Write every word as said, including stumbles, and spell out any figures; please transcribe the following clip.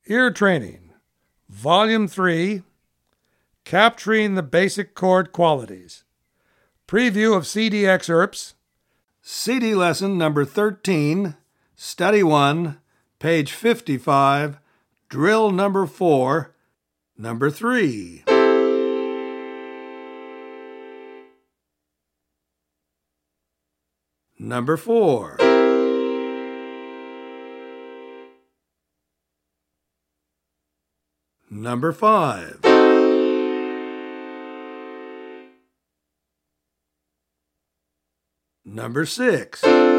Ear Training, Volume three, Capturing the Basic Chord Qualities. Preview of C D excerpts. C D lesson number thirteen, Study one, page fifty-five, drill number four, number three. Number four. Number five. Number six.